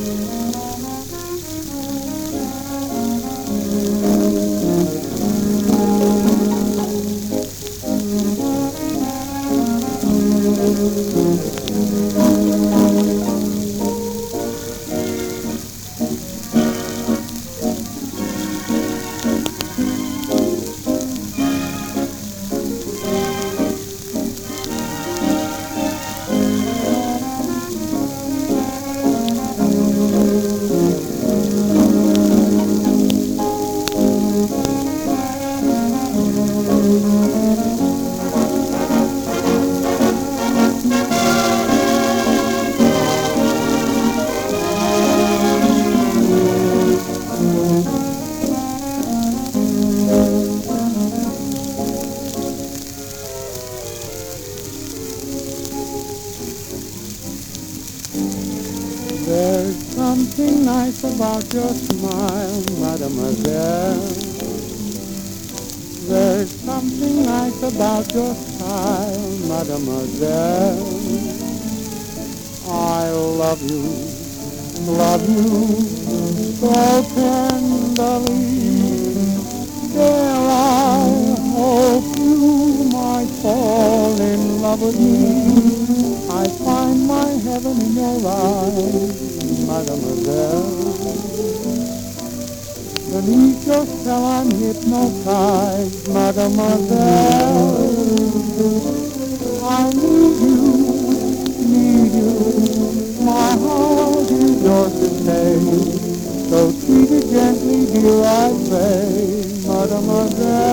There's something nice about your smile, mademoiselle. There's something nice about your style, mademoiselle. I love you so tenderly. Dare I hope you might fall in love with me? I find my heaven in your eyes, mademoiselle. Beneath your spell I'm hypnotized, mademoiselle. I need you, my heart is yours to stay. So treat it gently, dear, I say, mademoiselle.